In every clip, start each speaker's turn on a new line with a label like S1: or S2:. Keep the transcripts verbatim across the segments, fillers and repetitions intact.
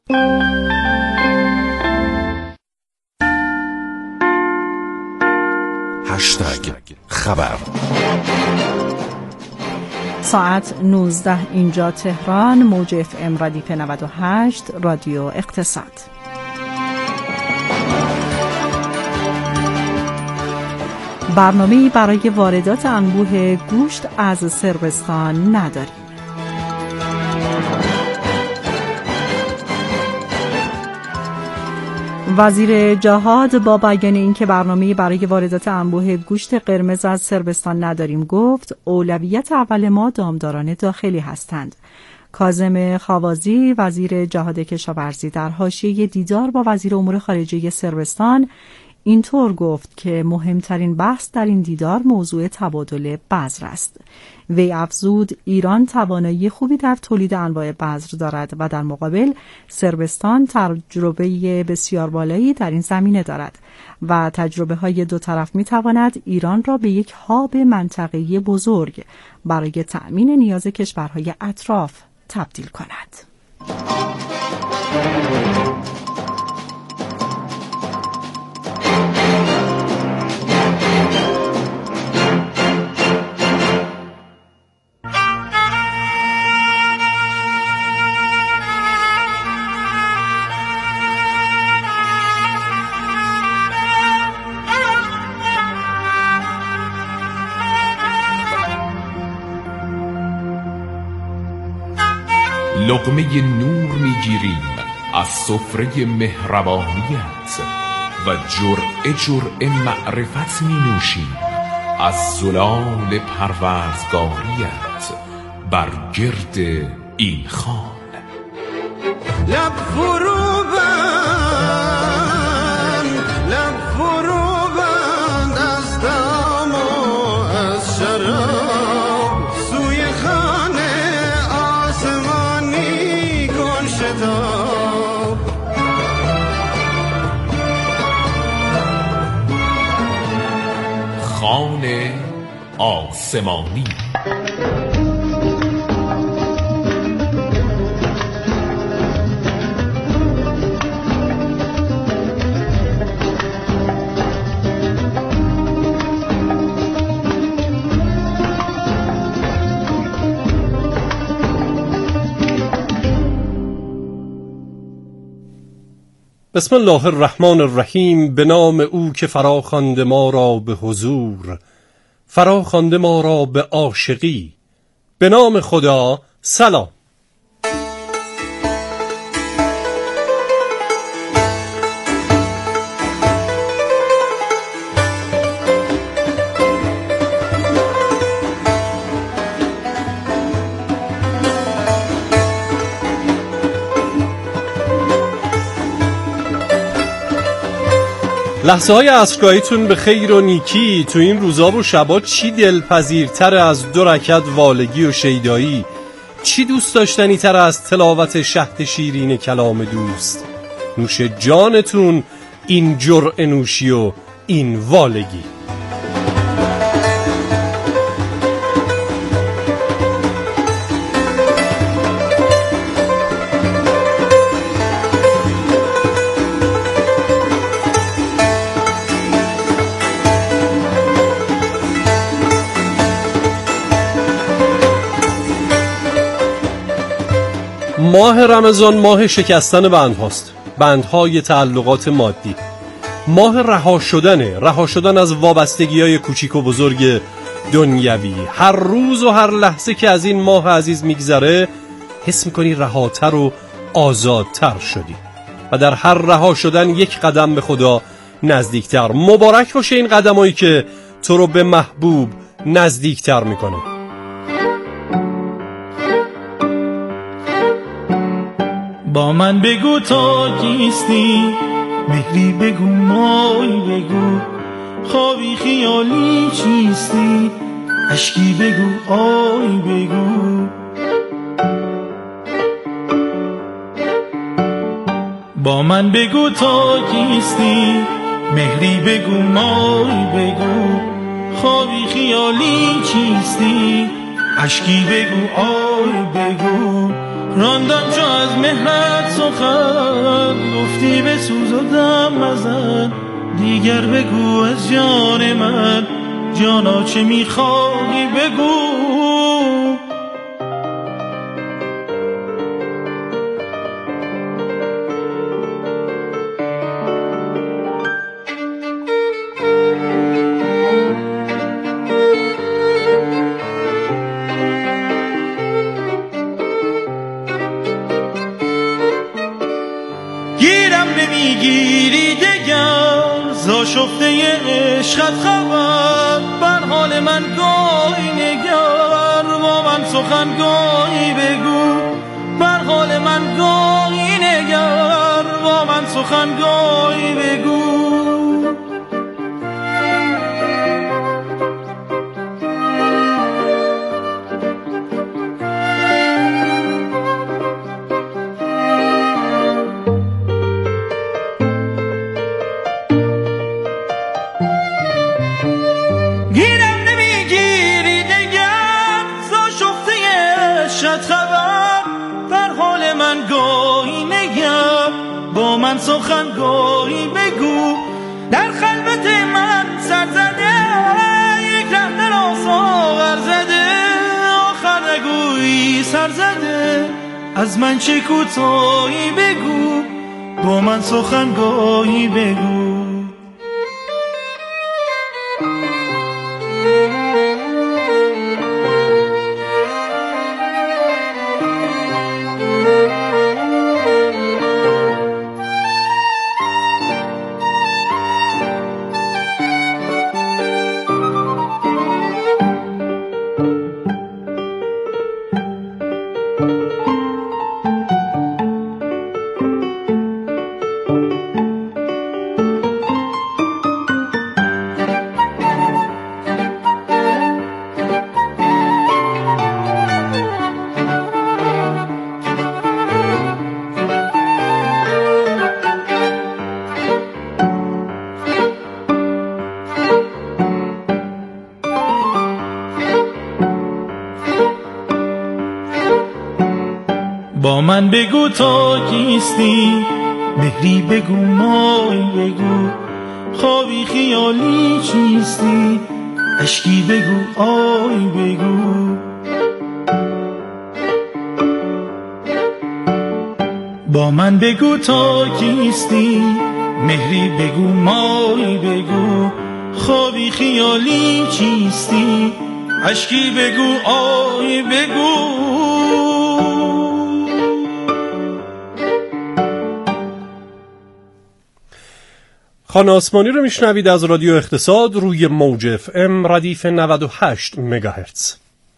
S1: هشتگ خبر.
S2: ساعت نوزده اینجا تهران، موج اف ام ردیف نود و هشت رادیو اقتصاد. برنامه‌ای برای واردات انبوه گوشت از صربستان نداریم. وزیر جهاد با بیان اینکه برنامه‌ای برای واردات انبوه گوشت قرمز از صربستان نداریم گفت اولویت اول ما دامداران داخلی هستند. کاظم خاوازی وزیر جهاد کشاورزی در حاشیه دیدار با وزیر امور خارجه صربستان اینطور گفت که مهمترین بحث در این دیدار موضوع تبادل بذر است. وی افزود ایران توانایی خوبی در تولید انواع بذر دارد و در مقابل صربستان تجربه بسیار بالایی در این زمینه دارد و تجربه های دو طرف می تواند ایران را به یک هاب منطقه‌ای بزرگ برای تأمین نیاز کشورهای اطراف تبدیل کند.
S1: لقمه نور میگیریم از سفره مهربانیت و جرعه جرعه معرفت می نوشیم از زلال پروردگاریت بر گرد این خان.
S3: لب فرو بند، لب فرو بند از دم و از شراب، سوی خانه آسمانی کن شتاب.
S1: خانه آسمانی.
S4: بسم الله الرحمن الرحیم. به نام او که فرا خوانده ما را به حضور، فرا خوانده ما را به عاشقی. به نام خدا. سلام. لحظه های عصرگاهیتون به خیر و نیکی. تو این روزا و شبا چی دلپذیرتر از دو رکعت والگی و شیدایی؟ چی دوست داشتنی تر از تلاوت شهد شیرین کلام دوست؟ نوش جانتون این جرعه نوشی و این والگی. ماه رمضان ماه شکستن بندهاست، بندهای تعلقات مادی. ماه رها شدنه، رها شدن از وابستگی‌های کوچیک و بزرگ دنیوی. هر روز و هر لحظه که از این ماه عزیز میگذره حس میکنی رهاتر و آزادتر شدی و در هر رها شدن یک قدم به خدا نزدیکتر. مبارک باشه این قدمایی که تو رو به محبوب نزدیکتر میکنه.
S5: با من بگو تا کیستی، مهری بگو مای بگو، خوابی خیالی چیستی، اشکی بگو آی بگو. با من بگو تا کیستی، مهری بگو مای بگو، خوابی خیالی چیستی، اشکی بگو آی بگو. راندم چو از مهرت سخن، گفتی به سوز و دم مزن. دیگر بگو از جان من، جانا چه میخواهی بگو. گیرم نمیگیری دگر، زاشفته عشقت خبر. بر حال من گاهی نگر، با من سخن گاهی بگو. بر حال من گاهی نگر، با من سخن گاهی بگو. من سخن گاهی بگو. در خلوت من سر زده، یک ره در آساور زده. آخر نگویی سر زده، از من چه کوتاهی بگو. با من سخن گاهی بگو. با من بگو تا کیستی، مهری بگو مایی بگو. خوابی خیالی چیستی، اشکی بگو آی بگو. با من بگو تا کیستی، مهری بگو مایی بگو. خوابی خیالی چیستی، اشکی بگو آی بگو.
S4: خان آسمانی رو میشنوید از رادیو اقتصاد روی موج اف ام ردیف نود و هشت مگاهرتز.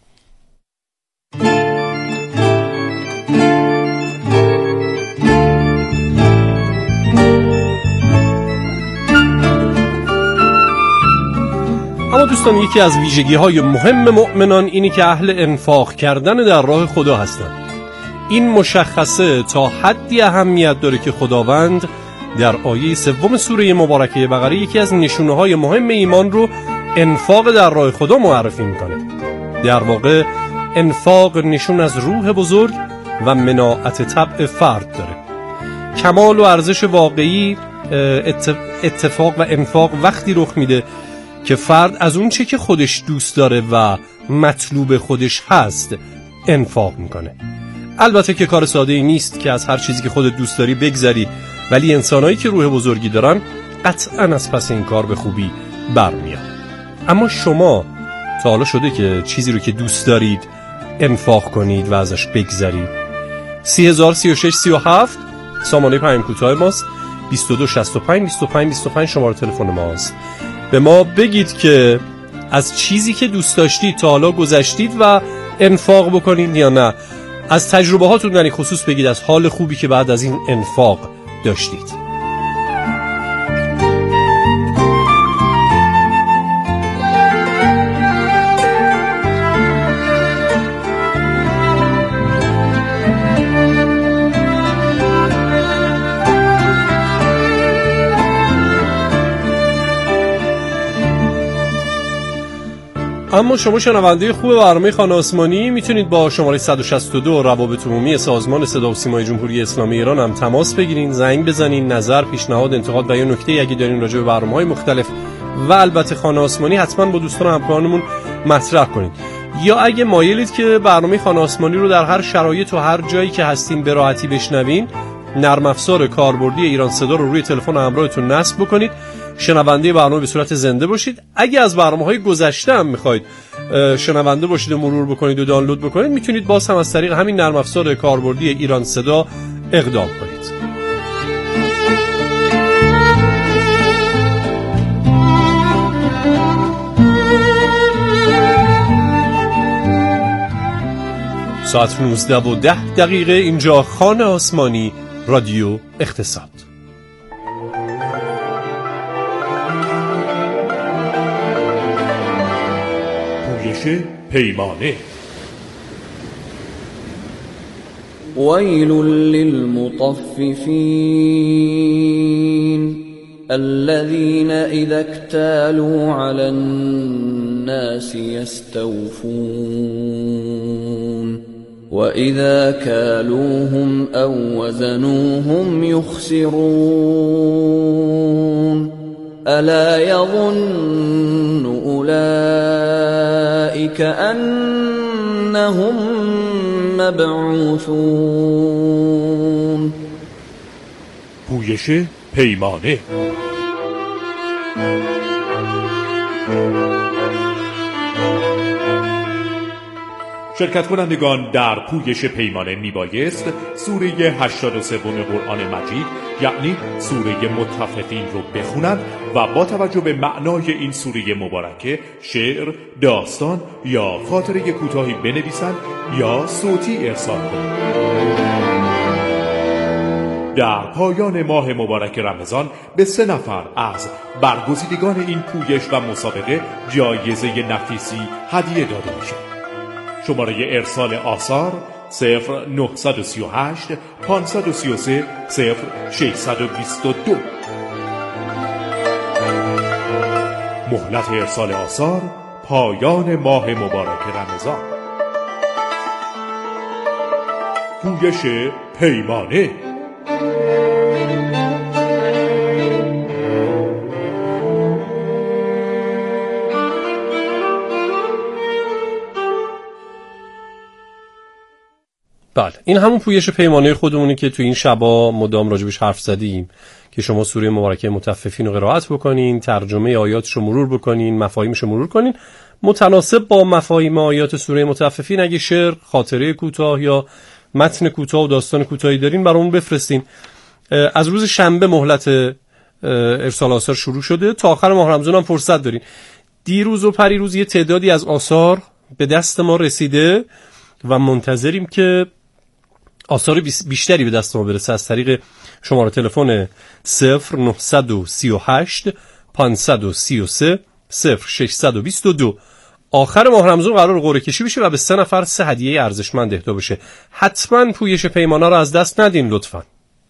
S4: اما دوستان، یکی از ویژگی‌های مهم مؤمنان اینی که اهل انفاق کردن در راه خدا هستند. این مشخصه تا حدی اهمیت داره که خداوند در آیه سوم سوره مبارکه بقره یکی از نشونه‌های مهم ایمان رو انفاق در راه خدا معرفی میکنه. در واقع انفاق نشون از روح بزرگ و مناعت طبع فرد داره. کمال و ارزش واقعی اتفاق و انفاق وقتی رخ میده که فرد از اون چه که خودش دوست داره و مطلوب خودش هست انفاق میکنه. البته که کار ساده ای نیست که از هر چیزی که خودت دوست داری بگذری، ولی انسانایی که روح بزرگی دارن قطعاً از پس این کار به خوبی برمیان. اما شما تا حالا شده که چیزی رو که دوست دارید انفاق کنید و ازش بگذرید؟ سی هزار سی و شش سی و هفت سامانه پیام کوتاه ماست. بیست و دو شصت و پنج بیست و پنج بیست و پنج شماره تلفن ماست. به ما بگید که از چیزی که دوست داشتید تا حالا گذشتید و انفاق بکنید یا نه. از تجربه هاتون در این خصوص بگید، از حال خوبی که بعد از این انفاق داشتید. اما شما شنونده خوب برنامه خانه آسمانی میتونید با شماره صد و شصت و دو روابط عمومی سازمان صدا و سیمای جمهوری اسلامی ایران هم تماس بگیرین، زنگ بزنین، نظر، پیشنهاد، انتقاد و یا نکته‌ای اگه دارین راجع به برنامه‌های مختلف و البته خانه آسمانی حتما با دوستان و همکارانمون مطرح کنید. یا اگه مایلید که برنامه خانه آسمانی رو در هر شرایط و هر جایی که هستین به راحتی بشنوین، نرم افزار کاربردی ایران صدا رو روی تلفن همراهتون نصب بکنید، شنونده برنامه به صورت زنده باشید. اگه از برنامه‌های گذشته هم می‌خواید شنونده باشید و مرور بکنید و دانلود بکنید، میتونید باز هم از طریق همین نرم افزار کاربردی ایران صدا اقدام کنید. ساعت نوزده و ده دقیقه اینجا خانه آسمانی، رادیو اقتصاد.
S1: پویش پیمانه.
S6: ویل للمطففین الذين اذا اكتالوا على الناس يستوفون وإذا كالوهم أو وزنوهم يخسرون ألا يظن أولئك أنهم مبعوثون.
S1: پویش پیمانه. شرکت کنندگان در پویش پیمانه میبایست سوره هشتاد و سه قرآن مجید یعنی سوره مطففین رو بخونند و با توجه به معنای این سوره مبارکه شعر، داستان یا خاطره کوتاهی بنویسند یا صوتی ارسال کنند. در پایان ماه مبارک رمضان به سه نفر از برگزیدگان این پویش و مسابقه جایزه نفیسی هدیه داده میشه. شماره ارسال آثار صفر نه سه هشت پنج سه سه صفر شش دو دو. مهلت ارسال آثار پایان ماه مبارک رمضان. پویش پیمانه.
S4: بله، این همون پویش پیمانه خودمونی که تو این شبا مدام راجبش حرف زدیم که شما سوره مبارکه مطففین رو قرائت بکنین، ترجمه آیاتش رو مرور بکنین، مفاهیمش رو مرور کنین، متناسب با مفاهیم آیات سوره مطففین اگه شعر، خاطره کوتاه یا متن کوتاه و داستان کوتاهی دارین برامون بفرستین. از روز شنبه مهلت ارسال آثار شروع شده، تا آخر ماه رمضان هم فرصت دارین. دیروز و پریروز یه تعدادی از آثار به دست ما رسیده و منتظریم که آثار بیشتری به دست ما برسه از طریق شماره تلفن صفر نه سه هشت پنج سه سه صفر شش دو دو. آخر ماه رمضان قرار قرعه کشی بشه و به سه نفر سه هدیه ارزشمند اهدا بشه. حتما پویش پیمانه رو از دست ندین لطفاً.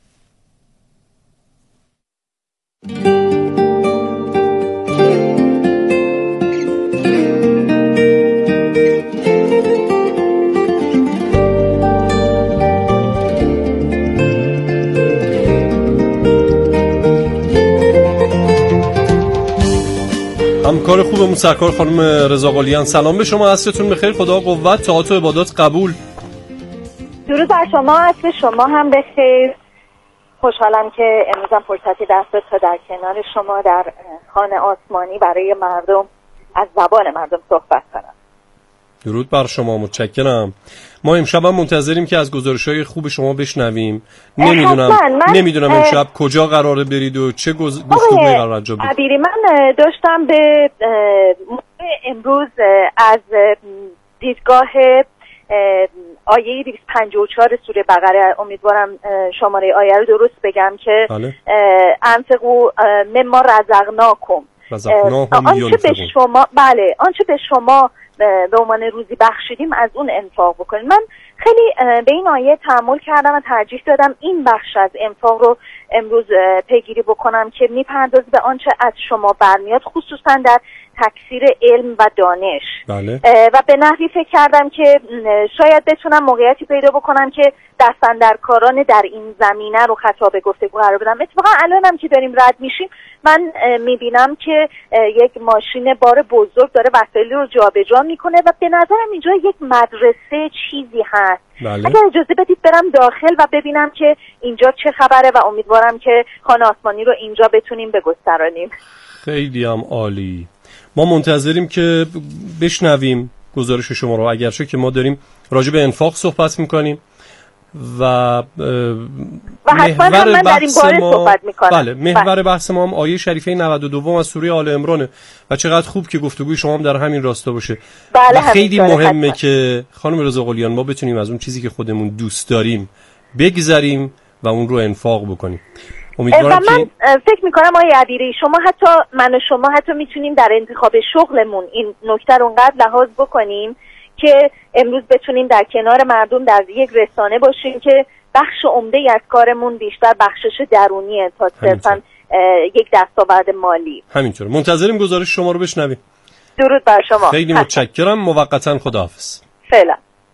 S4: همکار خوبمون سرکار خانم رضا قلیان، سلام به شما، عصرتون بخیر، خدا قوت، طاعات و عبادات قبول.
S7: درود بر شما، عصر شما هم بخیر. خوشحالم که امروز هم فرصتی دست داد تا در کنار شما در خانه آسمانی برای مردم از زبان مردم صحبت کنم.
S4: درود بر شما، متشکرم. ما امشب هم منتظریم که از گزارش‌های خوب شما بشنویم. نمیدونم نمیدونم امشب کجا قراره برید و چه گفتگویی قرار انجام بدید.
S7: من داشتم به امروز از دیدگاه آیه دویست و پنجاه و چهار سوره بقره، امیدوارم شماره آیه رو درست بگم، که انفقوا مما رزقناکم، آنچه به شما بله آنچه به شما به عنوان روزی بخشیدیم از اون انفاق بکنیم. من خیلی به این آیه تأمل کردم و ترجیح دادم این بخش از انفاق رو امروز پیگیری بکنم که میپردازه به آنچه از شما برمیاد، خصوصا در تکثیر علم و دانش.
S4: بله.
S7: و به نحوی فکر کردم که شاید بتونم موقعیتی پیدا بکنم که دستاندرکاران در این زمینه رو خطاب گفتگو قرار بدم. اتفاقا الانم که داریم رد میشیم من میبینم که یک ماشین بار بزرگ داره وسایل رو جابجا میکنه و به نظرم اینجا یک مدرسه چیزی هست.
S4: بله.
S7: اگر اجازه بدید برم داخل و ببینم که اینجا چه خبره و امیدوارم که خانه آسمانی رو اینجا بتونیم بگسترانیم.
S4: خیلی هم عالی. ما منتظریم که بشنویم گزارش شما رو، اگرچه که ما داریم راجع به انفاق صحبت میکنیم و
S7: و حتما هم من در این باره
S4: ما...
S7: صحبت میکنم.
S4: بله، محور بحث ما هم آیه شریفه نود و دو از سوره آل عمرانه و چقدر خوب که گفتگوی شما هم در همین راستا باشه.
S7: بله،
S4: و خیلی مهمه
S7: حتما.
S4: که خانم رضا قلیان ما بتونیم از اون چیزی که خودمون دوست داریم بگذریم و اون رو انفاق بکنیم.
S7: و من فکر میکنم آقای عبیری شما حتی من و شما حتی میتونیم در انتخاب شغلمون این نکته رو اونقدر لحاظ بکنیم که امروز بتونیم در کنار مردم در یک رسانه باشیم که بخش عمده‌ای از کارمون بیشتر بخشش درونیه تا صرفاً یک دستاورد مالی.
S4: همینطور. منتظریم گزارش شما رو بشنویم.
S7: درود بر شما.
S4: خیلی متشکرم. موقتا خداحافظ.
S7: فعلا.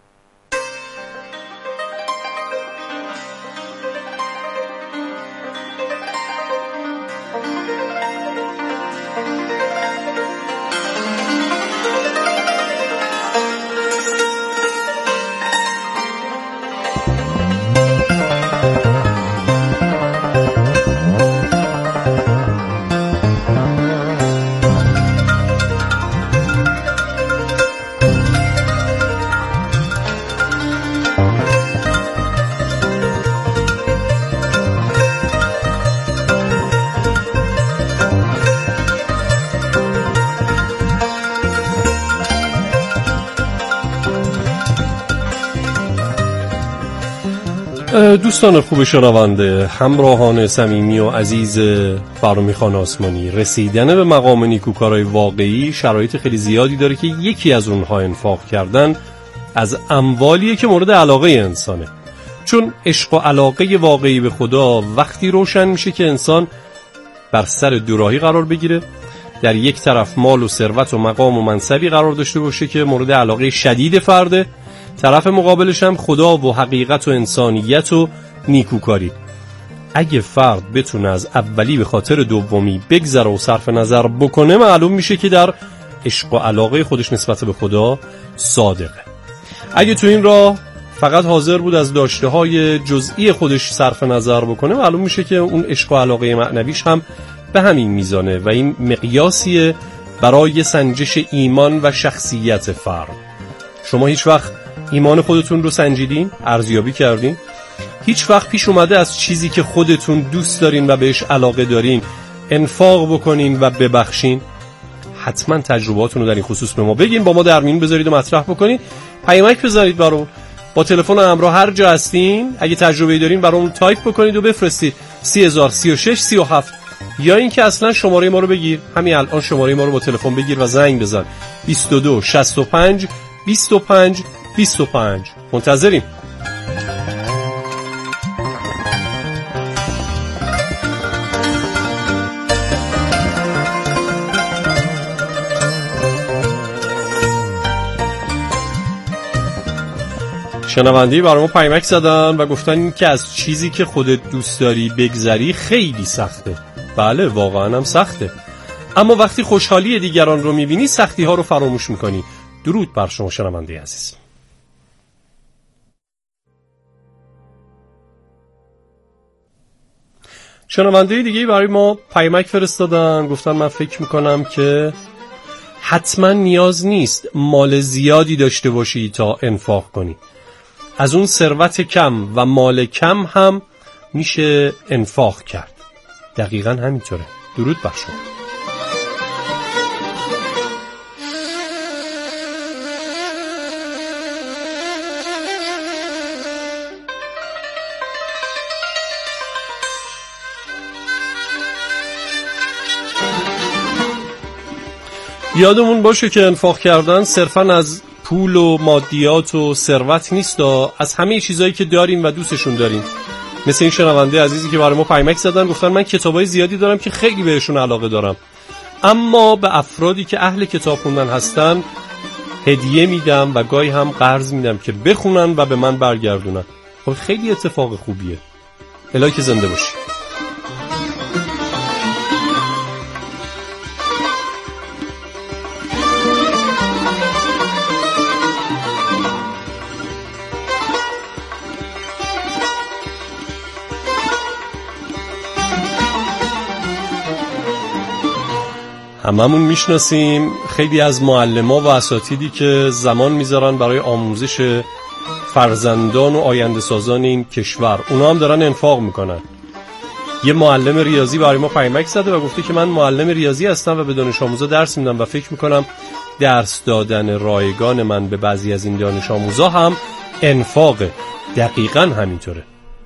S4: دوستان خوب شنونده، همراهان صمیمی و عزیز برنامه خانه آسمانی، رسیدن به مقام نیکوکارهای واقعی شرایط خیلی زیادی داره که یکی از اونها انفاق کردن از اموالیه که مورد علاقه انسانه. چون عشق و علاقه واقعی به خدا وقتی روشن میشه که انسان بر سر دوراهی قرار بگیره، در یک طرف مال و ثروت و مقام و منصبی قرار داشته باشه که مورد علاقه شدید فرده، طرف مقابلش هم خدا و حقیقت و انسانیت و نیکوکاری. اگه فرد بتونه از اولی به خاطر دومی بگذره و صرف نظر بکنه، معلوم میشه که در عشق و علاقه خودش نسبت به خدا صادقه. اگه تو این راه فقط حاضر بود از داشته های جزئی خودش صرف نظر بکنه، معلوم میشه که اون عشق و علاقه معنویش هم به همین میزانه و این مقیاسیه برای سنجش ایمان و شخصیت فرد. شما هیچ وقت ایمان خودتون رو سنجیدین؟ ارزیابی کردین؟ هیچ وقت پیش اومده از چیزی که خودتون دوست دارین و بهش علاقه دارین انفاق بکنین و ببخشین؟ حتما تجربهاتون رو در این خصوص به ما بگین، با ما در میون بذارید و مطرح بکنین. پیامک بزنید برام، با تلفن همراه هر جا هستین. اگه تجربه‌ای دارین برام تایپ بکنید و بفرستید سی هزار سی و شش سی و هفت، یا اینکه اصلا شماره ما رو بگیر، همین الان شماره ما رو با تلفن بگیر و زنگ بزن بیست و دو شصت و پنج بیست و پنج بیست و پنج. منتظریم. شنونده‌ای برای ما پیامک زدن و گفتن که از چیزی که خودت دوست داری بگذری خیلی سخته. بله، واقعا هم سخته، اما وقتی خوشحالی دیگران رو میبینی سختی ها رو فراموش میکنی. درود بر شما شنونده عزیز. شنونده دیگه برای ما پیامک فرستادن، گفتن من فکر میکنم که حتما نیاز نیست مال زیادی داشته باشی تا انفاق کنی. از اون ثروت کم و مال کم هم میشه انفاق کرد. دقیقاً همینطوره. درود بر شما. یادمون باشه که انفاق کردن صرفاً از پول و مادیات و ثروت نیست، از همه چیزایی که داریم و دوستشون داریم. مثل این شنونده عزیزی که برای ما پیامک زدن، گفتن من کتابای زیادی دارم که خیلی بهشون علاقه دارم، اما به افرادی که اهل کتاب خوندن هستن هدیه میدم و گاهی هم قرض میدم که بخونن و به من برگردونن. خب خیلی اتفاق خوبیه. الهی که زنده باشی. هممون میشناسیم خیلی از معلم‌ها و اساتیدی که زمان میذارن برای آموزش فرزندان و آینده سازان این کشور، اونا هم دارن انفاق میکنن. یه معلم ریاضی برای ما پیامک زده و گفته که من معلم ریاضی هستم و به دانش آموزا درس میدم و فکر میکنم درس دادن رایگان من به بعضی از این دانش آموزا هم انفاقه. دقیقاً همینطوره.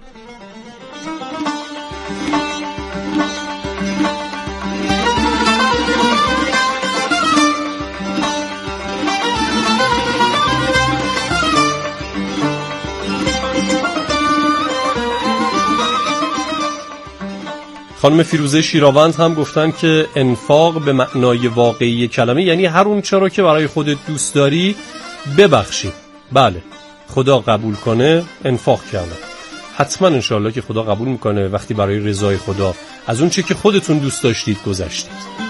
S4: خانم فیروزه شیراوند هم گفتن که انفاق به معنای واقعی کلمه یعنی هر اون چرا که برای خودت دوست داری ببخشی. بله، خدا قبول کنه انفاق کردن. حتما انشاءالله که خدا قبول میکنه وقتی برای رضای خدا از اون چه که خودتون دوست داشتید گذشتید.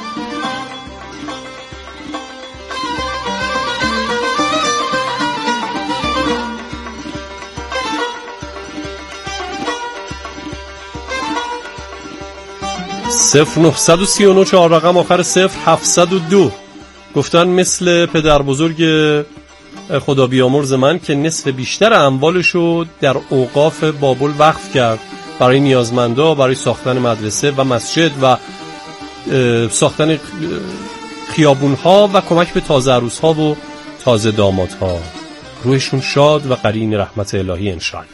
S4: صفر نهصد و سی و نه چهار رقم آخر صفر هفتصد و دو گفتن مثل پدر بزرگ خدا بیامرز من که نصف بیشتر اموالشو در اوقاف بابل وقف کرد برای نیازمندا، برای ساختن مدرسه و مسجد و ساختن خیابونها و کمک به تازه عروسها و تازه دامادها. روحشون شاد و قرین رحمت الهی انشاءالله.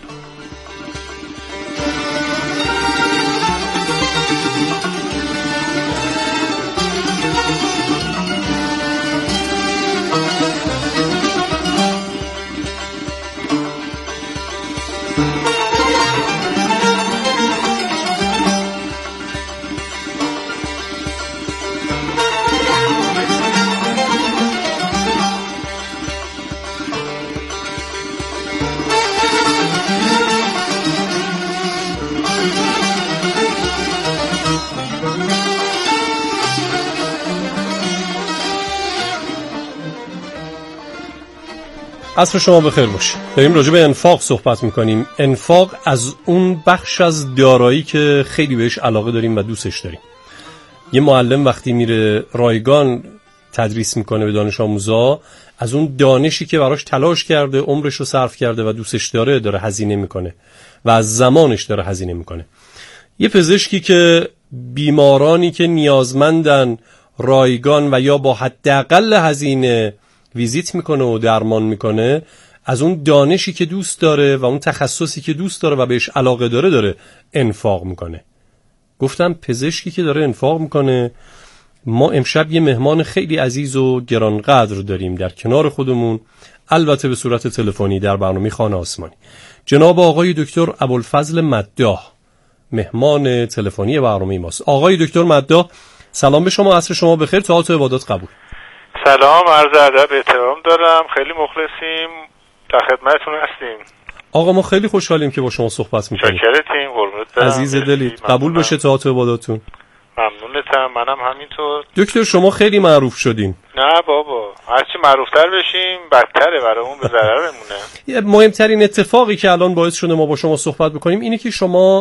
S4: عصر شما بخیر باشه. داریم راجع به انفاق صحبت میکنیم. انفاق از اون بخش از دارایی که خیلی بهش علاقه داریم و دوستش داریم. یه معلم وقتی میره رایگان تدریس میکنه به دانش آموزا، از اون دانشی که براش تلاش کرده، عمرش رو صرف کرده و دوستش داره داره هزینه میکنه و از زمانش داره هزینه میکنه. یه پزشکی که بیمارانی که نیازمندن رایگان و یا با حداقل هزینه ویزیت میکنه و درمان میکنه، از اون دانشی که دوست داره و اون تخصصی که دوست داره و بهش علاقه داره داره انفاق میکنه. گفتم پزشکی که داره انفاق میکنه. ما امشب یه مهمان خیلی عزیز و گرانقدر داریم در کنار خودمون، البته به صورت تلفنی در برنامه خانه آسمانی. جناب آقای دکتر ابوالفضل مداح مهمان تلفنی برنامه ماست. آقای دکتر مداح سلام به شما، عصر شما بخیر، طاعت و عبادات قبول.
S8: سلام، عرض ادب احترام دارم، خیلی مخلصیم، در خدمتتون هستیم.
S4: آقا ما خیلی خوشحالیم که با شما صحبت می‌کنیم.
S8: شکرتیم، قربونت برم.
S4: عزیز دلی، قبول بشه طاعت و عباداتون.
S8: ممنونتم، منم همینطور.
S4: دکتر شما خیلی معروف شدین.
S8: نه بابا، هرچی معروفتر بشیم بدتره، برامون به ضررمونه.
S4: مهمترین اتفاقی که الان باعث شده ما با شما صحبت بکنیم اینه که شما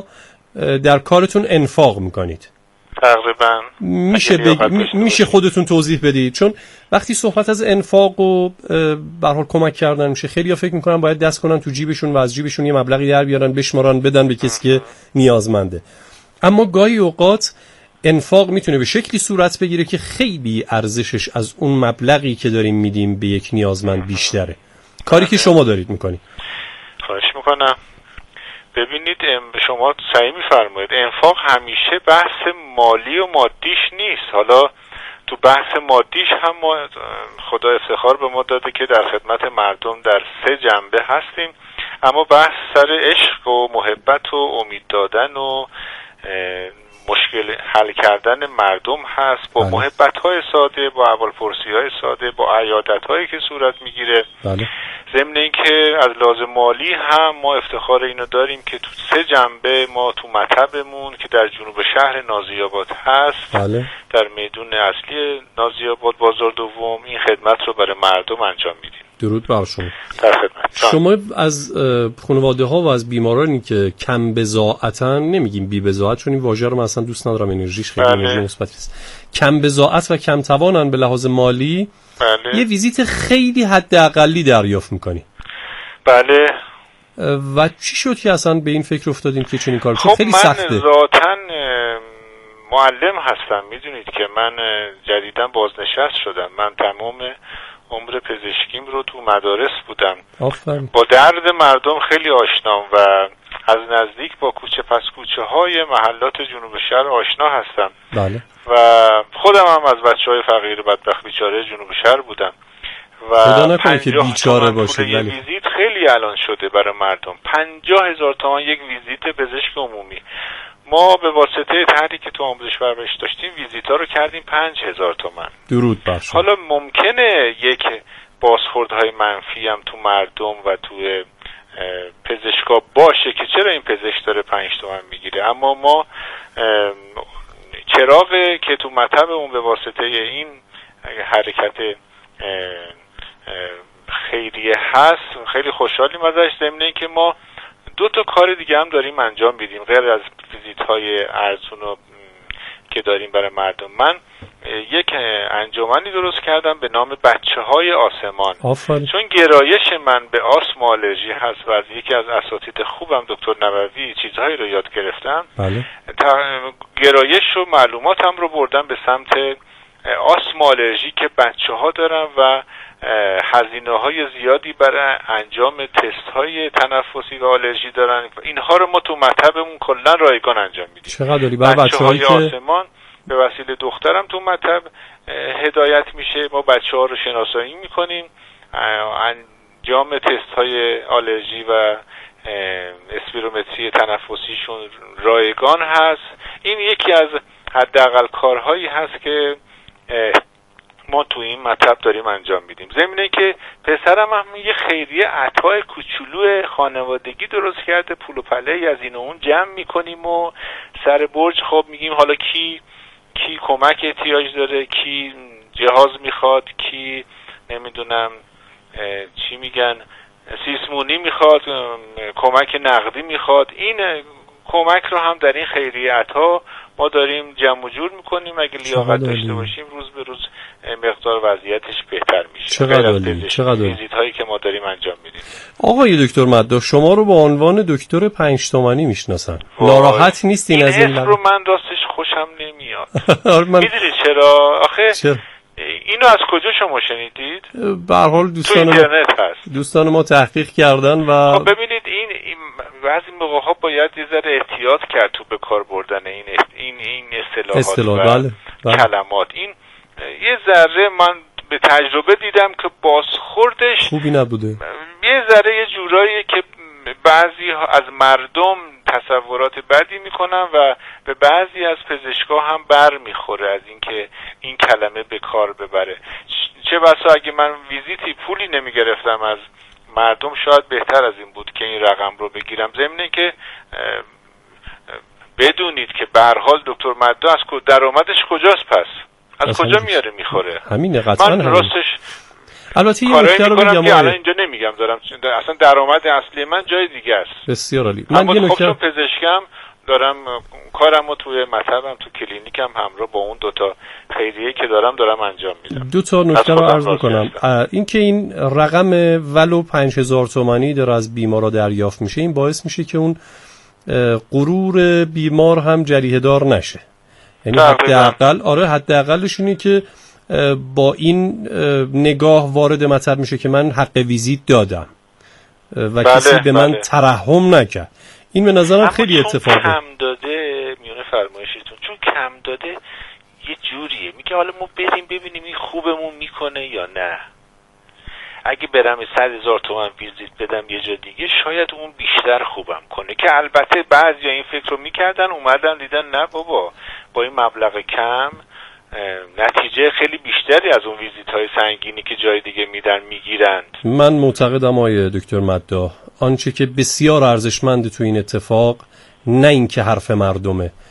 S4: در کارتون انفاق می‌کنید.
S8: تقریبا
S4: میشه بگ... میشه خودتون توضیح بدید؟ چون وقتی صحبت از انفاق و به هر حال کمک کردن میشه، خیلی‌ها فکر میکنن باید دست کنن تو جیبشون و از جیبشون یه مبلغی در بیارن بشمارن بدن به کسی که نیازمنده. اما گاهی اوقات انفاق میتونه به شکلی صورت بگیره که خیلی ارزشش از اون مبلغی که داریم میدیم به یک نیازمند بیشتره. کاری که شما دارید میکنید.
S8: خواهش میکنم. ببینید، شما صحیح میفرمایید، انفاق همیشه بحث مالی و مادیش نیست. حالا تو بحث مادیش هم ما خدا افتخار به ما داده که در خدمت مردم در سه جنبه هستیم، اما بحث سر عشق و محبت و امید دادن و مشکل حل کردن مردم هست با محبت‌های ساده، با احوالپرسی‌های ساده، با عیادت‌هایی که صورت میگیره.
S4: بله.
S8: ضمن اینکه از لازم مالی هم ما افتخار اینو داریم که تو سه جنبه ما تو مطبمون که در جنوب شهر نازی‌آباد هست، بله. در میدون اصلی نازی‌آباد بازار دوم این خدمت رو برای مردم انجام میدیم.
S4: درود بر شما.
S8: در خدمت.
S4: شما از خانواده ها و از بیمارانی که کم بضاعتن، نمیگیم بی بضاعت چون این واژه رو من اصلا دوست ندارم، انرژیش خیلی انرژی مثبتی است، کم بضاعت و کم توانن به لحاظ مالی، بله. یه ویزیت خیلی حداقلی دریافت میکنی.
S8: بله.
S4: و چی شد که اصلا به این فکر افتادین که چنین کاری؟
S8: خب
S4: خیلی
S8: من
S4: سخته.
S8: ذاتاً معلم هستم، میدونید که من جدیداً بازنشست شدم. من تمام عمر پزشکیم رو تو مدارس بودم.
S4: آفرین.
S8: با درد مردم خیلی آشنام و از نزدیک با کوچه پس کوچه های محلات جنوب شهر آشنا هستم.
S4: بله.
S8: و خودم هم از بچه های فقیر بدبخت بیچاره جنوب شهر بودم و
S4: خدا نکنه که بیچاره باشید.
S8: یه ویزیت خیلی الان شده برای مردم، پنجاه هزار تومان یک ویزیت پزشک عمومی. ما به واسطه طرحی که تو آموزش پرورش داشتیم ویزیت ها رو کردیم پنج هزار تومان.
S4: درود بر شما.
S8: حالا ممکنه یک بازخوردهای منفی هم تو مردم و تو پزشکا باشه که چرا این پزشک داره پنج تومن میگیره، اما ما چراغ که تو مطب اون به واسطه این حرکت خیریه هست خیلی خوشحالیم ازش. ضمن اینکه ما دو تا کار دیگه هم داریم انجام میدیم غیر از ویزیت های ارزون و که داریم برای مردم. من یک انجمنی درست کردم به نام بچه های آسمان.
S4: آفرین.
S8: چون گرایش من به آسم و آلرژی هست و از یکی از اساتید خوبم دکتر نووی چیزهایی رو یاد گرفتم.
S4: بله.
S8: گرایش و معلوماتم رو بردم به سمت آسم و آلرژی که بچه ها دارن و هزینه های زیادی برای انجام تست های تنفسی و آلرژی دارن. اینها رو ما تو مطبمون کلا رایگان انجام میدیم.
S4: چقدر داری برای بچه‌های که
S8: آسمان به وسیله دخترم تو مطب هدایت میشه. ما بچه ها رو شناسایی میکنیم، انجام تست های آلرژی و اسپیرومتری تنفسیشون رایگان هست. این یکی از حداقل کارهایی هست که ما تو این مطب داریم انجام میدیم. ضمن اینکه پسرم هم یه خیریه عطای کوچولو خانوادگی درست کرده، پول و پله از این و اون جمع میکنیم و سر برج خب میگیم حالا کی کی کمک احتیاج داره، کی جهاز میخواد، کی نمیدونم چی میگن سیسمونی میخواد، کمک نقدی میخواد. این کمک رو هم در این خیریه عطا ما داریم جمع و جور میکنیم. اگه لیاقت داشته باشیم روز به روز مقدار وضعیتش بهتر میشه.
S4: چقدر عالی، چقدر
S8: ویزیت هایی که ما داریم انجام میدیم.
S4: آقای دکتر مداح شما رو با عنوان دکتر پنج تومانی میشناسن. ناراحت نیستین
S8: این
S4: از این
S8: اسم رو من راستش خوشم نمیاد. من... میدونی چرا؟ آخه چرا؟ اینو از کجا شما شنیدید؟
S4: به هر حال دوستان
S8: ما هست.
S4: دوستان ما تحقیق کردن و
S8: خب ببینید این, این بعضی موقع ها باید یه ذره احتیاط کرد تو به کار بردن این این این اصطلاحات
S4: اصطلاح.
S8: و
S4: بله. بله.
S8: کلمات. این یه ذره من به تجربه دیدم که بازخوردش
S4: خوبی نبوده.
S8: یه ذره یه جورایی که بعضی از مردم تصورات بدی میکنن و به بعضی از پزشکا هم بر میخوره از اینکه این کلمه به کار ببره. چه بسا اگه من ویزیتی پولی نمیگرفتم از مردم شاید بهتر از این بود که این رقم رو بگیرم. ضمن که بدونید که به هر حال دکتر مداح از درآمدش کجاست، پس از کجا میاره میخوره؟
S4: همینه قطعا.
S8: من راستش
S4: البته یه نکته رو بگم،
S8: الان اینجا نمیگم دارم اصلا درآمد اصلی من جای دیگه است.
S4: بسیار عالی. من یه نکته
S8: خب پزشکم دارم کارمو توی مطبم تو کلینیکم همراه با اون دوتا خیریه که دارم دارم انجام میدم.
S4: دو تا نکته رو عرض میکنم. این که این رقم ولو پنج هزار تومانی داره از بیمارا دریافت میشه، این باعث میشه که اون غرور بیمار هم جریحه دار نشه. یعنی حداقل آره حداقلش اینه که با این نگاه وارد مطب میشه که من حق ویزیت دادم و بله، کسی به من بله. ترحم نکرد. این به نظرم خیلی اتفاقه.
S8: کم داده میونه فرمایشتون، چون کم داده یه جوریه، میگه حالا ما بریم ببینیم این خوبمون میکنه یا نه. اگه برم صد هزار تومن ویزیت بدم یه جا دیگه شاید اون بیشتر خوبم کنه، که البته بعضیا این فکر رو میکردن، اومدن دیدن نه بابا با این مبلغ کم نتیجه خیلی بیشتری از اون ویزیت های سنگینی که جای دیگه میدن میگیرند.
S4: من معتقدم آقای دکتر مداح آنچه که بسیار ارزشمند تو این اتفاق نه این که حرف مردمه،